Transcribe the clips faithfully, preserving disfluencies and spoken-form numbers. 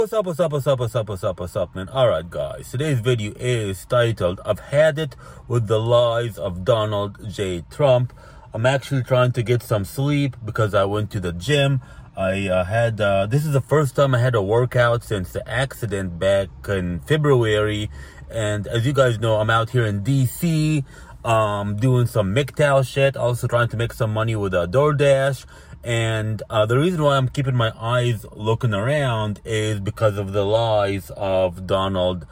What's up, what's up, what's up, what's up, what's up, what's up, man? Alright, guys, today's video is titled, I've Had It with the Lies of Donald J. Trump. I'm actually trying to get some sleep because I went to the gym. I uh, had, uh, this is the first time I had a workout since the accident back in February. And as you guys know, I'm out here in D C, um, doing some M G T O W shit, also trying to make some money with a DoorDash. And uh, the reason why I'm keeping my eyes looking around is because of the lies of Donald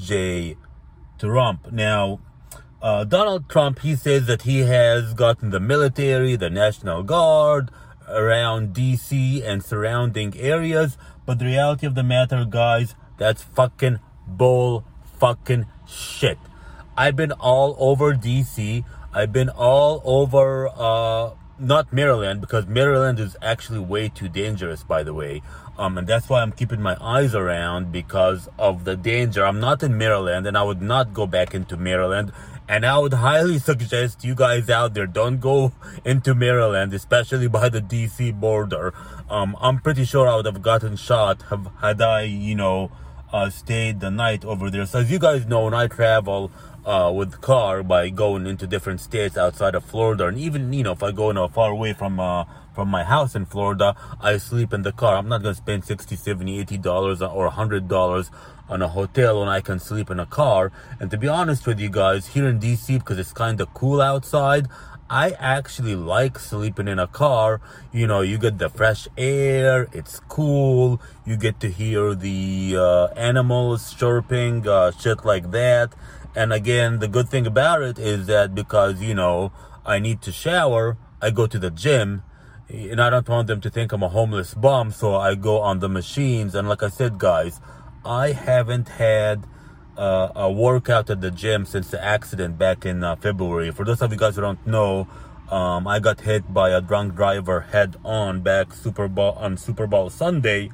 J. Trump. Now, uh, Donald Trump, he says that he has gotten the military, the National Guard around D C and surrounding areas. But the reality of the matter, guys, that's fucking bull fucking shit. I've been all over D C. I've been all over... Uh, Not Maryland, because Maryland is actually way too dangerous, by the way. Um, and that's why I'm keeping my eyes around, because of the danger. I'm not in Maryland, and I would not go back into Maryland. And I would highly suggest you guys out there, don't go into Maryland, especially by the D C border. Um, I'm pretty sure I would have gotten shot have, had I, you know, uh, stayed the night over there. So as you guys know, when I travel... Uh, with the car by going into different states outside of Florida, and even, you know, if I go you know, far away from uh, from my house in Florida, I sleep in the car. I'm not going to spend sixty, seventy, eighty dollars or one hundred dollars on a hotel when I can sleep in a car. And to be honest with you guys, here in D C, because it's kind of cool outside, I actually like sleeping in a car. You know, you get the fresh air, it's cool, you get to hear the uh, animals chirping, uh, shit like that. And again, the good thing about it is that because, you know, I need to shower, I go to the gym. And I don't want them to think I'm a homeless bum, so I go on the machines. And like I said, guys, I haven't had uh, a workout at the gym since the accident back in uh, February. For those of you guys who don't know, um, I got hit by a drunk driver head on back Super Bowl on Super Bowl Sunday.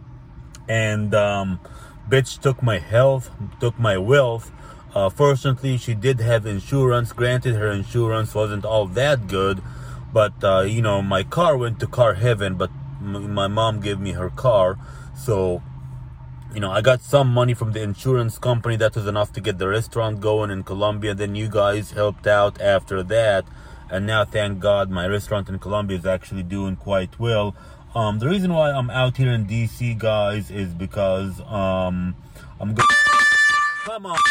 And um, bitch took my health, took my wealth. Uh, fortunately, she did have insurance. Granted, her insurance wasn't all that good, but, uh, you know, my car went to car heaven, but m- my mom gave me her car. So, you know, I got some money from the insurance company. That was enough to get the restaurant going in Colombia. Then you guys helped out after that. And now, thank God, my restaurant in Colombia is actually doing quite well. Um, the reason why I'm out here in D C, guys, is because um, I'm going... Come on.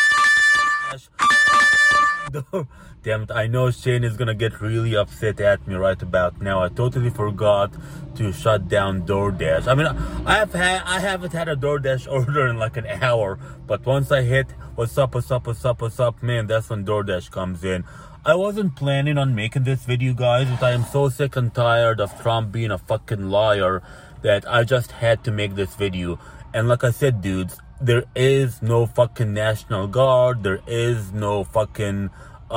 Damn it, I know Shane is gonna get really upset at me right about now. I totally forgot to shut down DoorDash. I mean, I have had, I haven't had a DoorDash order in like an hour, but once I hit what's up, what's up, what's up, what's up, man, that's when DoorDash comes in. I wasn't planning on making this video, guys, but I am so sick and tired of Trump being a fucking liar that I just had to make this video. And like I said, dudes, there is no fucking National Guard. There is no fucking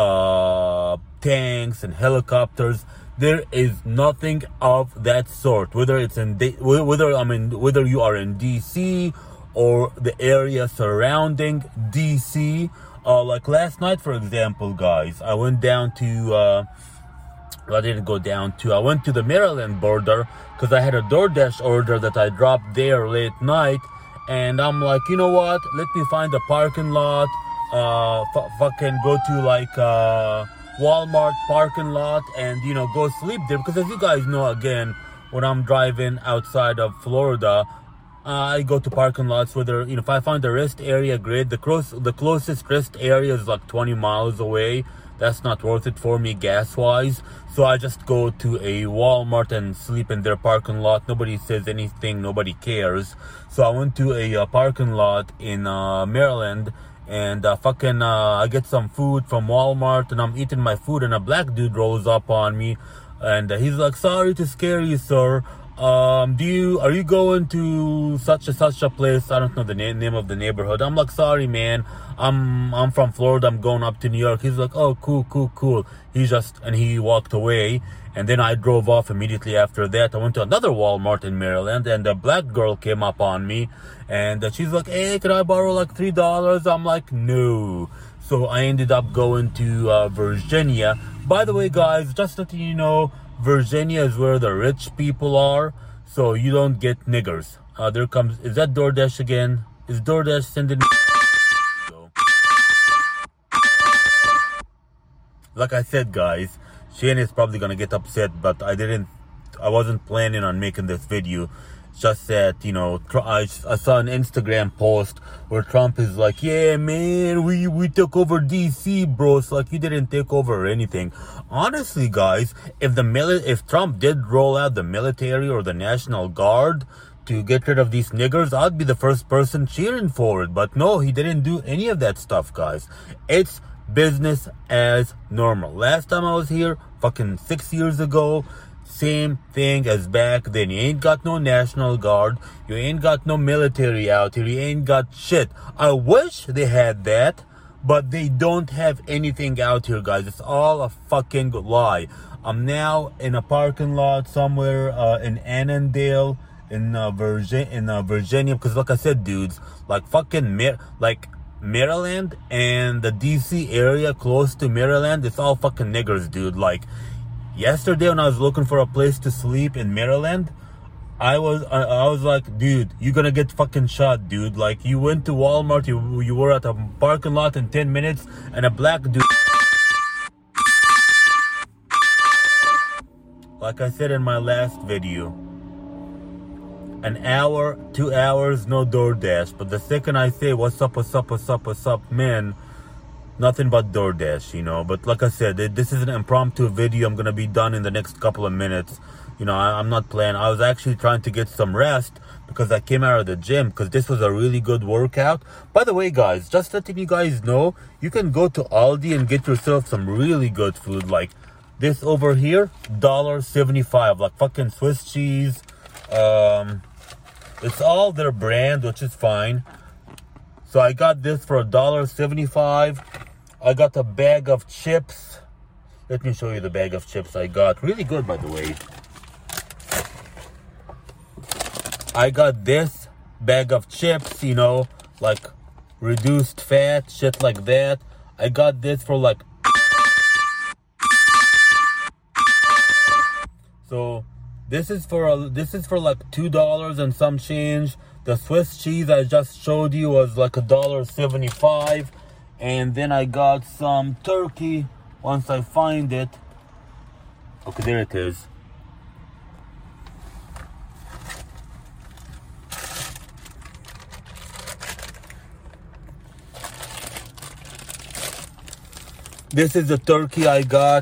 uh, tanks and helicopters. There is nothing of that sort. Whether it's in D- whether I mean whether you are in D C or the area surrounding D C. Uh, like last night, for example, guys, I went down to. Uh, I didn't go down to. I went to the Maryland border because I had a DoorDash order that I dropped there late night. And I'm like, you know what? Let me find a parking lot. Uh, f- fucking go to like uh, Walmart parking lot and, you know, go sleep there. Because as you guys know, again, when I'm driving outside of Florida, uh, I go to parking lots. Whether, you know, if I find a rest area, great. The close, the closest rest area is like twenty miles away. That's not worth it for me gas-wise. So I just go to a Walmart and sleep in their parking lot. Nobody says anything. Nobody cares. So I went to a uh, parking lot in uh, Maryland. And uh, fucking uh, I get some food from Walmart. And I'm eating my food. And a black dude rolls up on me. And uh, he's like, sorry to scare you, sir. Um, do you, are you going to such and such a place? I don't know the name, name of the neighborhood. I'm like, sorry, man. I'm, I'm from Florida. I'm going up to New York. He's like, oh, cool, cool, cool. He just, and he walked away. And then I drove off immediately after that. I went to another Walmart in Maryland, and a black girl came up on me. And uh, she's like, hey, can I borrow like three dollars? I'm like, no. So I ended up going to uh, Virginia. By the way, guys, just letting you know, Virginia is where the rich people are. So you don't get niggers. Uh, there comes, is that DoorDash again? Is DoorDash sending me? Like I said, guys, Shane is probably gonna get upset, but I didn't, I wasn't planning on making this video. Just that, you know, I, I saw an Instagram post where Trump is like, yeah, man, we, we took over D C, bro. It's like, you didn't take over anything. Honestly, guys, if the mili- if Trump did roll out the military or the National Guard to get rid of these niggers, I'd be the first person cheering for it. But no, he didn't do any of that stuff, guys. It's business as normal. Last time I was here, fucking six years ago, same thing as back then. You ain't got no National Guard. You ain't got no military out here. You ain't got shit. I wish they had that, but they don't have anything out here, guys. It's all a fucking lie. I'm now in a parking lot somewhere uh, in Annandale, in uh, Virgin in uh, Virginia, because like I said, dudes, like fucking Mar- like Maryland and the D C area close to Maryland, it's all fucking niggers, dude. Like, yesterday when I was looking for a place to sleep in Maryland, I was I, I was like, dude, you're gonna get fucking shot, dude. Like, you went to Walmart, you you were at a parking lot in ten minutes, and a black dude. Like I said in my last video, an hour, two hours, no DoorDash. But the second I say, what's up, what's up, what's up, what's up, man, nothing but DoorDash, you know. But like I said, this is an impromptu video. I'm going to be done in the next couple of minutes. You know, I, I'm not playing. I was actually trying to get some rest because I came out of the gym, because this was a really good workout. By the way, guys, just letting you guys know, you can go to Aldi and get yourself some really good food. Like this over here, one dollar seventy-five. Like fucking Swiss cheese. Um, it's all their brand, which is fine. So I got this for one dollar seventy-five. I got a bag of chips. Let me show you the bag of chips I got. Really good, by the way. I got this bag of chips, you know, like reduced fat, shit like that. I got this for like... So this is for a, this is for like two dollars and some change. The Swiss cheese I just showed you was like a dollar seventy-five. And then I got some turkey once I find it. Okay, there it is. This is the turkey I got.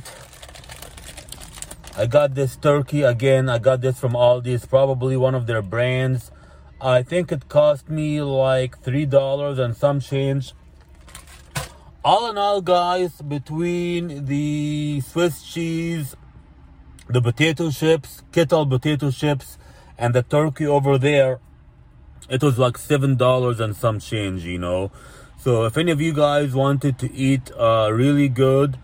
I got this turkey again. I got this from Aldi. It's probably one of their brands. I think it cost me like three dollars and some change. All in all, guys, between the Swiss cheese, the potato chips, kettle potato chips, and the turkey over there, it was like seven dollars and some change, you know. So if any of you guys wanted to eat uh, really good,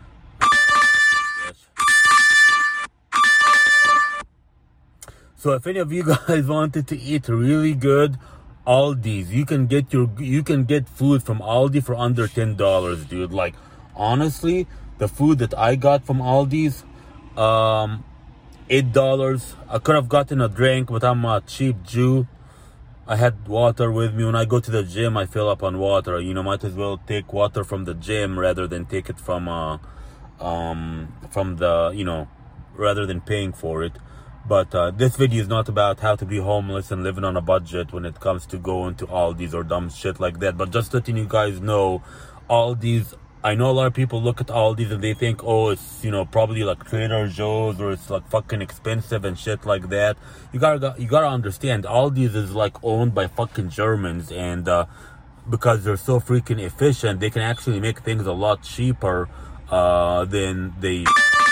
so if any of you guys wanted to eat really good, Aldi's, you can get your you can get food from Aldi for under ten dollars, dude. Like, honestly, the food that I got from Aldi's, um, eight dollars. I could have gotten a drink, but I'm a cheap Jew. I had water with me. When I go to the gym, I fill up on water. You know, might as well take water from the gym rather than take it from uh, um, from the you know, rather than paying for it. But uh, this video is not about how to be homeless and living on a budget when it comes to going to Aldi's or dumb shit like that. But just letting you guys know, Aldi's, I know a lot of people look at Aldi's and they think, oh, it's, you know, probably like Trader Joe's or it's like fucking expensive and shit like that. You gotta, you gotta understand, Aldi's is like owned by fucking Germans, and uh, because they're so freaking efficient, they can actually make things a lot cheaper uh, than they...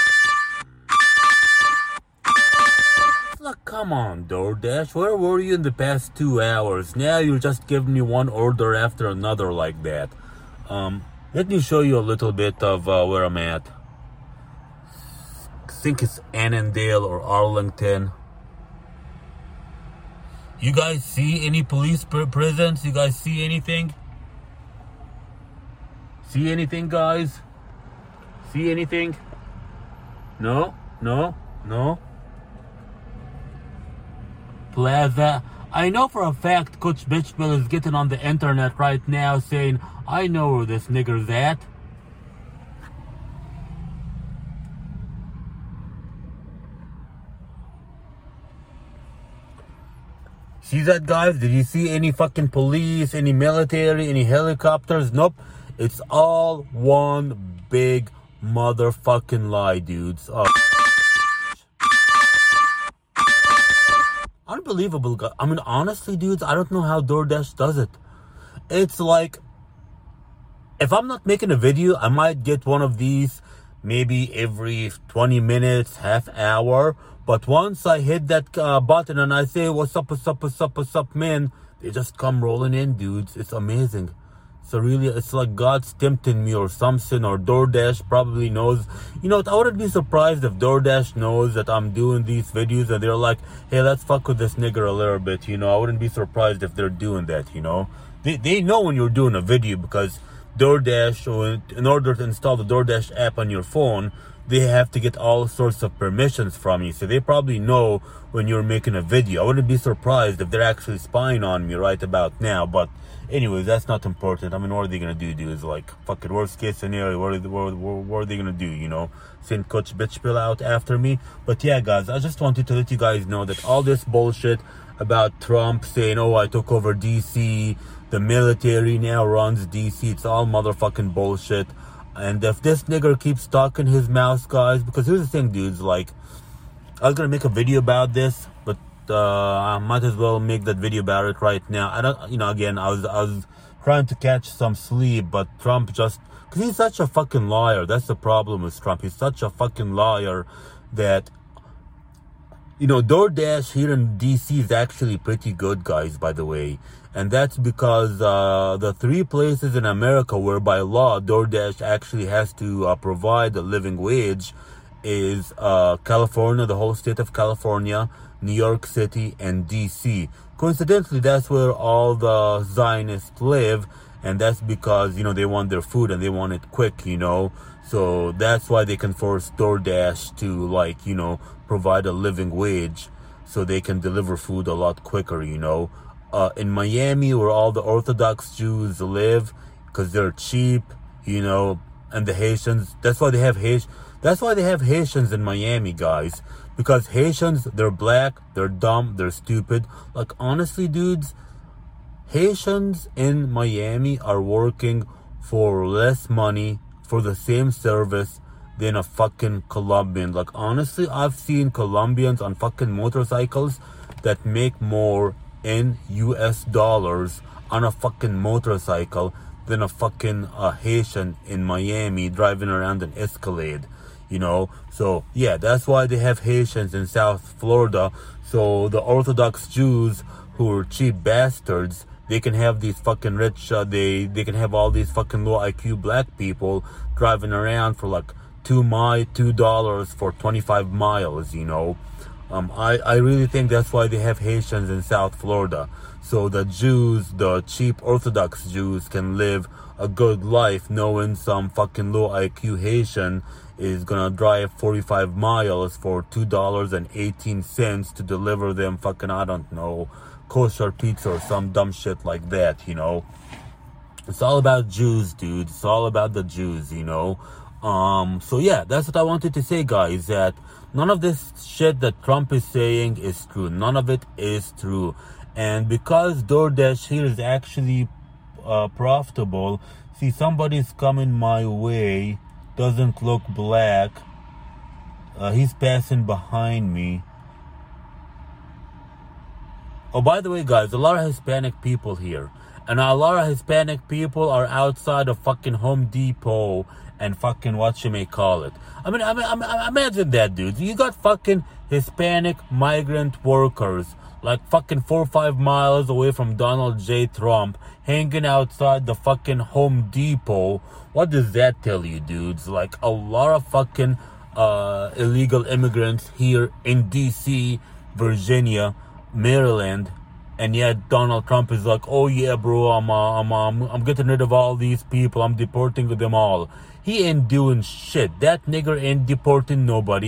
Like, come on, DoorDash, where were you in the past two hours? Now you're just giving me one order after another like that. Um, let me show you a little bit of uh, where I'm at. I think it's Annandale or Arlington. You guys see any police presence? You guys see anything? See anything, guys? See anything? No? No? No? Plaza I know for a fact Coach Bitchbill is getting on the internet right now saying, I know where this nigger's at. See that, guys? Did you see any fucking police, any military, any helicopters? Nope. It's all one big motherfucking lie, dudes. Oh. Unbelievable, guys. I mean, honestly, dudes, I don't know how DoorDash does it. It's like, if I'm not making a video, I might get one of these maybe every twenty minutes, half hour. But once I hit that uh, button and I say, what's up, what's up, what's up, what's up, man, they just come rolling in, dudes. It's amazing. So really, it's like God's tempting me or something, or DoorDash probably knows. You know, I wouldn't be surprised if DoorDash knows that I'm doing these videos and they're like, hey, let's fuck with this nigger a little bit, you know. I wouldn't be surprised if they're doing that, you know. They, they know when you're doing a video because DoorDash, in order to install the DoorDash app on your phone, they have to get all sorts of permissions from you. So they probably know when you're making a video. I wouldn't be surprised if they're actually spying on me right about now. But anyways, that's not important. I mean, what are they going to do, dudes? Like, fucking worst case scenario, what are, they, what, what, what are they going to do, you know? Send Coach Bitchbill out after me? But yeah, guys, I just wanted to let you guys know that all this bullshit about Trump saying, oh, I took over D C, the military now runs D C, it's all motherfucking bullshit. And if this nigger keeps talking his mouth, guys, because here's the thing, dudes, like, I was gonna make a video about this, but uh, I might as well make that video about it right now. I don't, you know, again, I was, I was trying to catch some sleep, but Trump just, because he's such a fucking liar. That's the problem with Trump. He's such a fucking liar that, you know, DoorDash here in D C is actually pretty good, guys, by the way. And that's because uh, the three places in America where by law DoorDash actually has to uh, provide a living wage is uh, California, the whole state of California, New York City, and D C. Coincidentally, that's where all the Zionists live, and that's because, you know, they want their food and they want it quick, you know. So that's why they can force DoorDash to, like, you know, provide a living wage so they can deliver food a lot quicker, you know. Uh, in Miami, where all the Orthodox Jews live, because they're cheap, you know, and the Haitians, that's why they have Haitians. That's why they have Haitians in Miami, guys. Because Haitians, they're black, they're dumb, they're stupid. Like, honestly, dudes, Haitians in Miami are working for less money for the same service than a fucking Colombian. Like, honestly, I've seen Colombians on fucking motorcycles that make more in U S dollars on a fucking motorcycle than a fucking uh, Haitian in Miami driving around an Escalade, you know. So yeah, that's why they have Haitians in South Florida. So the Orthodox Jews who are cheap bastards, they can have these fucking rich, uh, they they can have all these fucking low I Q black people driving around for like two mi two dollars for twenty-five miles, you know. Um, I, I really think that's why they have Haitians in South Florida. So the Jews, the cheap Orthodox Jews, can live a good life knowing some fucking low I Q Haitian is gonna drive forty-five miles for two dollars and eighteen cents to deliver them fucking, I don't know, kosher pizza or some dumb shit like that, you know. It's all about Jews, dude. It's all about the Jews, you know. Um, so yeah, that's what I wanted to say, guys, that none of this shit that Trump is saying is true. None of it is true. And because DoorDash here is actually uh, profitable, see, somebody's coming my way, doesn't look black. Uh, he's passing behind me. Oh, by the way, guys, a lot of Hispanic people here. And a lot of Hispanic people are outside of fucking Home Depot and fucking what you may call it. I mean, I mean, I mean, imagine that, dude. You got fucking Hispanic migrant workers like fucking four or five miles away from Donald J. Trump hanging outside the fucking Home Depot. What does that tell you, dudes? Like, a lot of fucking uh, illegal immigrants here in D C, Virginia, Maryland. And yet Donald Trump is like, oh yeah, bro, I'm, uh, I'm, uh, I'm getting rid of all these people. I'm deporting them all. He ain't doing shit. That nigger ain't deporting nobody.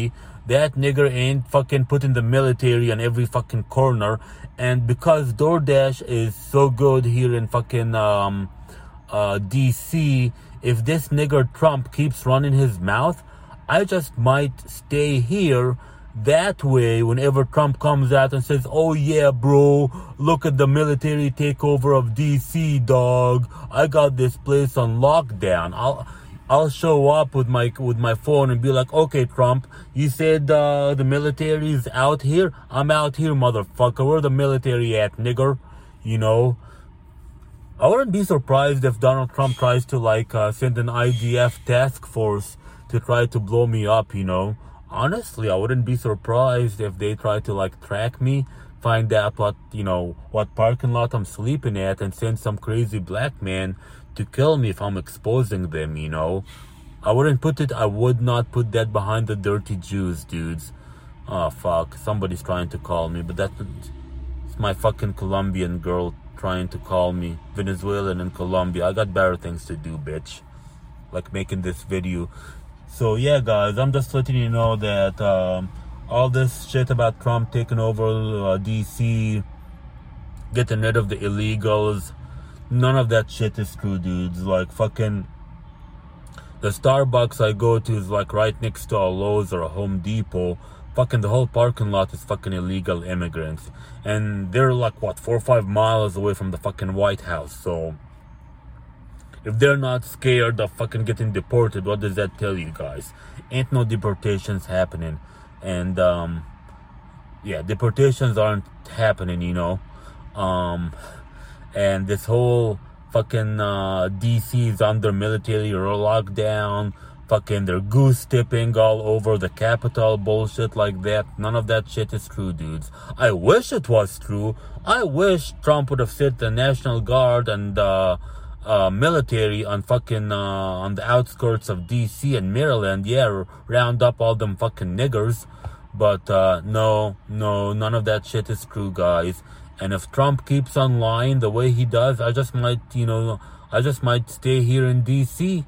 that nigger ain't fucking putting the military on every fucking corner. And because DoorDash is so good here in fucking um uh D C, if this nigger Trump keeps running his mouth, I just might stay here. That way, whenever Trump comes out and says, oh yeah, bro, look at the military takeover of D C, dog. I got this place on lockdown. I'll I'll show up with my with my phone and be like, okay, Trump, you said uh, the military's out here. I'm out here, motherfucker. Where the military at, nigger? You know? I wouldn't be surprised if Donald Trump tries to, like, uh, send an I D F task force to try to blow me up, you know? Honestly, I wouldn't be surprised if they try to, like, track me, find out what, you know, what parking lot I'm sleeping at, and send some crazy black man to kill me if I'm exposing them, you know? I wouldn't put it, I would not put that behind the dirty Jews, dudes. Oh, fuck. Somebody's trying to call me, but that's it's my fucking Colombian girl trying to call me. Venezuelan and Colombia. I got better things to do, bitch. Like making this video. So yeah, guys, I'm just letting you know that um, all this shit about Trump taking over uh, D C, getting rid of the illegals, none of that shit is true, dudes. Like, fucking, the Starbucks I go to is like right next to a Lowe's or a Home Depot. Fucking the whole parking lot is fucking illegal immigrants. And they're like, what, four or five miles away from the fucking White House. So if they're not scared of fucking getting deported, what does that tell you guys? Ain't no deportations happening. And, um, yeah, deportations aren't happening, you know. Um, and this whole fucking uh, D C is under military lockdown. Fucking they're goose tipping all over the Capitol, bullshit like that. None of that shit is true, dudes. I wish it was true. I wish Trump would have set the National Guard and uh, uh, military on fucking uh, on the outskirts of D C and Maryland. Yeah, round up all them fucking niggers. But uh, no, no, none of that shit is true, guys. And if Trump keeps on lying the way he does, I just might, you know, I just might stay here in D C.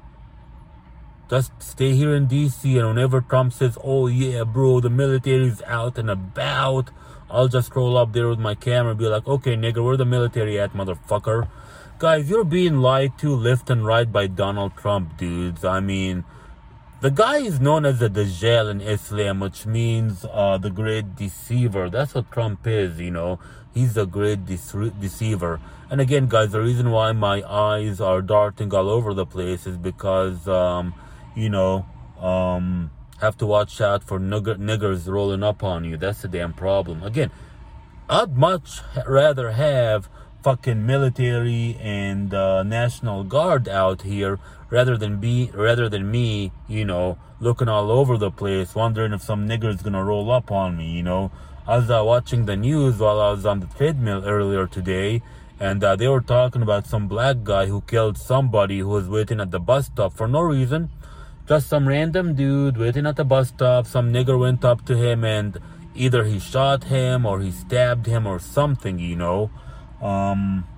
Just stay here in D C, and whenever Trump says, oh yeah, bro, the military's out and about, I'll just roll up there with my camera and be like, okay, nigga, where the military at, motherfucker? Guys, you're being lied to left and right by Donald Trump, dudes. I mean, the guy is known as the Dajjal in Islam, which means uh, the great deceiver. That's what Trump is, you know. He's the great de- deceiver. And again, guys, the reason why my eyes are darting all over the place is because, um, you know, um, have to watch out for nigger- niggers rolling up on you. That's the damn problem. Again, I'd much rather have fucking military and uh, National Guard out here rather than be rather than me, you know, looking all over the place, wondering if some nigger's gonna roll up on me, you know. I was uh, watching the news while I was on the treadmill earlier today, and uh, they were talking about some black guy who killed somebody who was waiting at the bus stop for no reason. Just some random dude waiting at the bus stop. Some nigger went up to him and either he shot him or he stabbed him or something, you know. Um,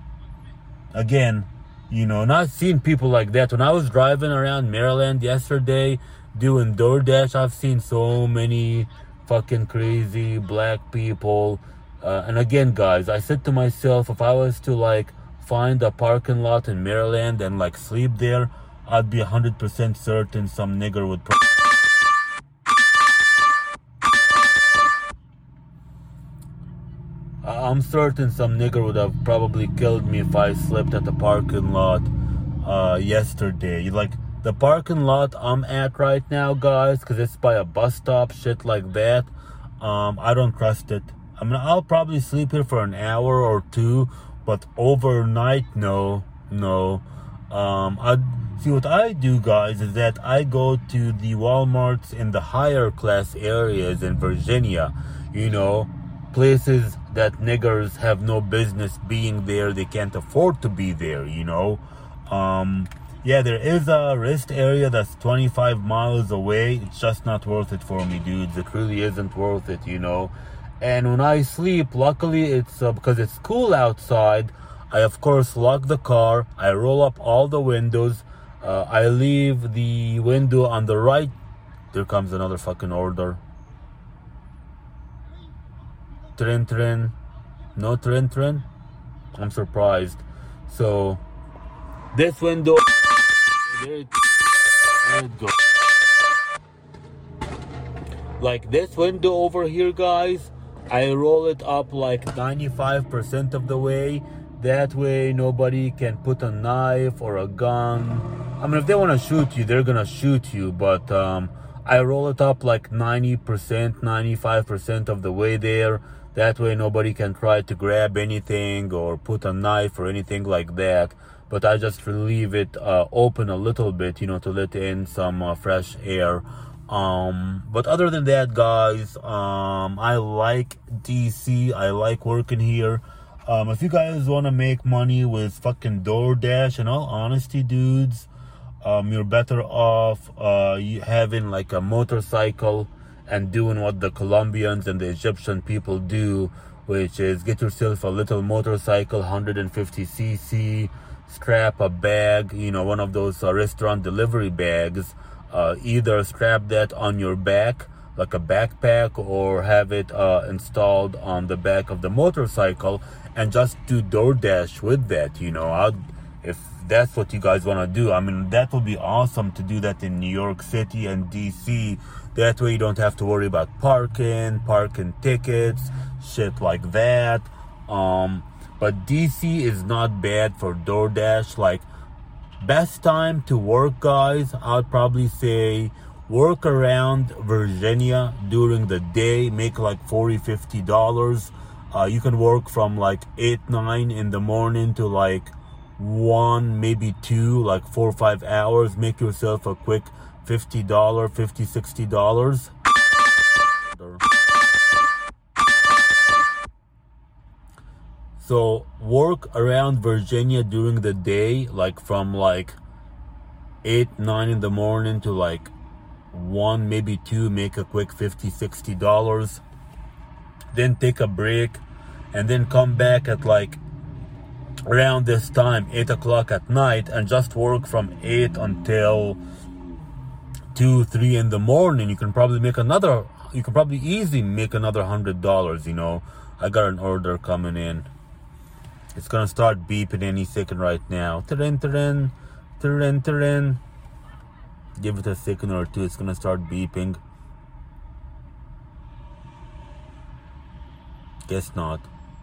again, you know, not seeing people like that. When I was driving around Maryland yesterday doing DoorDash, I've seen so many fucking crazy black people. Uh, and again, guys, I said to myself, if I was to like find a parking lot in Maryland and like sleep there, I'd be one hundred percent certain some nigger would pro- I'm certain some nigger would have probably killed me if I slept at the parking lot uh, yesterday. Like, the parking lot I'm at right now, guys, because it's by a bus stop, shit like that, um, I don't trust it. I mean, I'll probably sleep here for an hour or two, but overnight, no, no. Um, I see what I do, guys, is that I go to the Walmarts in the higher class areas in Virginia, you know, places that niggers have no business being there. They can't afford to be there, you know. Um, yeah, there is a rest area that's twenty-five miles away. It's just not worth it for me, dudes. It really isn't worth it, you know. And when I sleep, luckily it's uh, because it's cool outside, I of course lock the car, I roll up all the windows, uh, I leave the window on the right. There comes another fucking order. Trin Trin. No Trin Trin? I'm surprised. So, this window... There it, there it goes. Like this window over here, guys, I roll it up like ninety-five percent of the way. That way nobody can put a knife or a gun. I mean, if they want to shoot you, they're gonna shoot you. But um, I roll it up like ninety percent, ninety-five percent of the way there. That way nobody can try to grab anything or put a knife or anything like that. But I just leave it uh, open a little bit, you know, to let in some uh, fresh air. Um, but other than that, guys, um, I like D C. I like working here. Um, if you guys want to make money with fucking DoorDash, in all honesty, dudes, um, you're better off uh, having like a motorcycle and doing what the Colombians and the Egyptian people do, which is get yourself a little motorcycle, one hundred fifty c c, strap a bag, you know, one of those uh, restaurant delivery bags, uh, either strap that on your back like a backpack or have it uh, installed on the back of the motorcycle and just do DoorDash with that, you know. I'd, if that's what you guys want to do, I mean, that would be awesome to do that in New York City and D C. That way you don't have to worry about parking, parking tickets, shit like that. Um, but D C is not bad for DoorDash. Like, best time to work, guys, I'd probably say work around Virginia during the day, make like forty, fifty dollars. Uh, you can work from like eight, nine in the morning to like one, maybe two, like four or five hours. Make yourself a quick fifty dollars, fifty, sixty dollars. So work around Virginia during the day, like from like eight, nine in the morning to like one, maybe two, make a quick fifty, sixty dollars. Then take a break and then come back at like around this time, eight o'clock at night, and just work from eight until two, three in the morning. You can probably make another, you can probably easily make another hundred dollars, you know. I got an order coming in. It's gonna start beeping any second right now. Tarin, tarin, tarin, tarin. Give it a second or two, it's gonna start beeping. Guess not.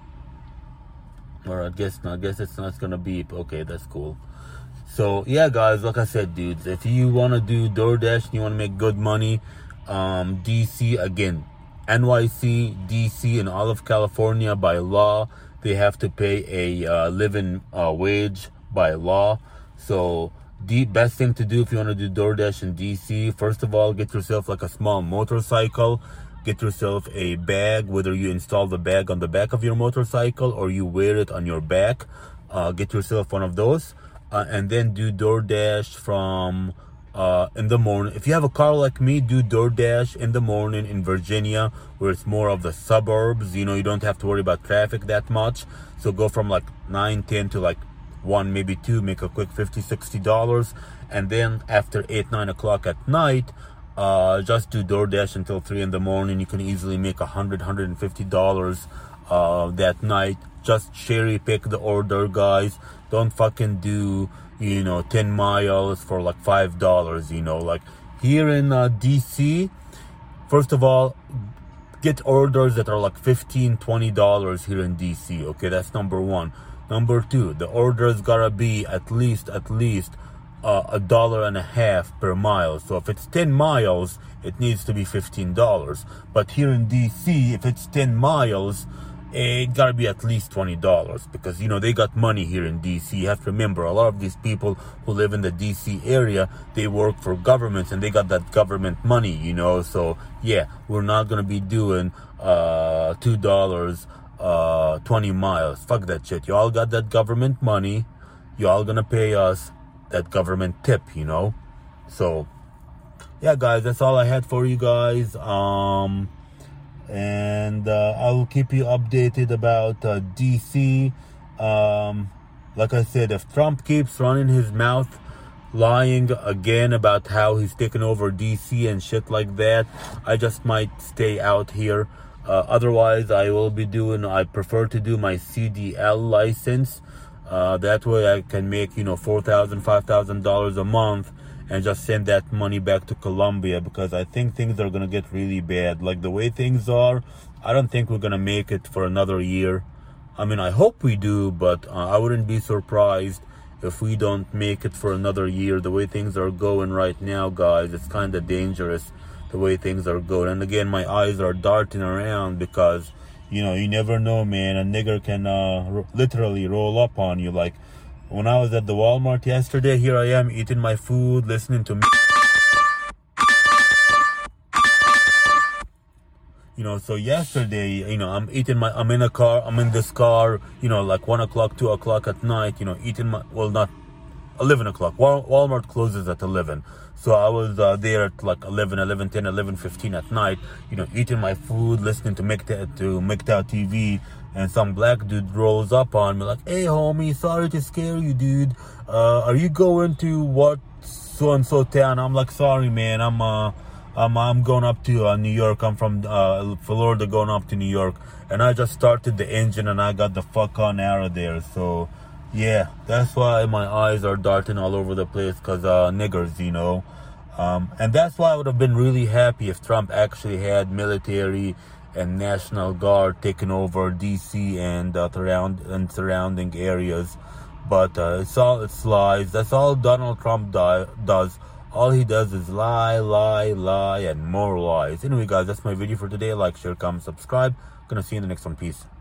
Alright, guess not. Guess it's not gonna beep. Okay, that's cool. So yeah, guys, like I said, dudes, if you wanna do DoorDash and you wanna make good money, um, D C, again, N Y C, D C, and all of California, by law, they have to pay a uh, living uh, wage by law. So the best thing to do if you want to do DoorDash in D C, first of all, get yourself like a small motorcycle. Get yourself a bag, whether you install the bag on the back of your motorcycle or you wear it on your back. Uh, get yourself one of those. Uh, and then do DoorDash from uh, in the morning. If you have a car like me, do DoorDash in the morning in Virginia, where it's more of the suburbs. You know, you don't have to worry about traffic that much. So go from like nine, ten to like one, maybe two, make a quick fifty, sixty dollars. And then after eight, nine o'clock at night, uh, just do DoorDash until three in the morning. You can easily make a hundred, hundred fifty dollars uh, that night. Just cherry pick the order, guys. Don't fucking do, you know, ten miles for like five dollars, you know. Like here in uh, D C, first of all, get orders that are like fifteen, twenty dollars here in D C, okay? That's number one. Number two, the orders gotta be at least, at least uh, a dollar and a half per mile. So if it's ten miles, it needs to be fifteen dollars. But here in D C, if it's ten miles, it gotta be at least twenty dollars, because, you know, they got money here in D C. You have to remember, a lot of these people who live in the D C area, they work for governments and they got that government money, you know. So yeah, we're not gonna be doing uh two dollars uh twenty miles. Fuck that shit. Y'all got that government money, y'all gonna pay us that government tip, you know. So yeah, guys, that's all I had for you guys. Um and uh, I will keep you updated about uh, D C. Um, like I said, if Trump keeps running his mouth, lying again about how he's taking over D C and shit like that, I just might stay out here. Uh, otherwise, I will be doing, I prefer to do my C D L license. Uh, that way I can make, you know, four thousand dollars, five thousand dollars a month and just send that money back to Colombia, because I think things are going to get really bad. Like the way things are, I don't think we're going to make it for another year. I mean, I hope we do, but uh, I wouldn't be surprised if we don't make it for another year. The way things are going right now, guys, it's kind of dangerous the way things are going. And again, my eyes are darting around because, you know, you never know, man. A nigger can uh, r- literally roll up on you. Like when I was at the Walmart yesterday, here I am eating my food, listening to music. You know, so yesterday, you know, I'm eating my, I'm in a car, I'm in this car, you know, like one o'clock, two o'clock at night, you know, eating my, well, not eleven o'clock. Wal- Walmart closes at eleven. So I was uh, there at like eleven, eleven ten, eleven fifteen at night, you know, eating my food, listening to Mikta, to Mikta T V, and some black dude rolls up on me like, hey, homie, sorry to scare you, dude. Uh, are you going to what so-and-so town? I'm like, sorry, man, I'm, uh, I'm, I'm going up to uh, New York. I'm from uh, Florida, going up to New York. And I just started the engine and I got the fuck on out of there. So, yeah, that's why my eyes are darting all over the place, because uh, niggers, you know. Um, and that's why I would have been really happy if Trump actually had military and National Guard taking over D C and, uh, surround, and surrounding areas. But uh, it's all, it's lies. That's all Donald Trump di- does. All he does is lie, lie, lie, and more lies. Anyway, guys, that's my video for today. Like, share, comment, subscribe. Gonna see you in the next one. Peace.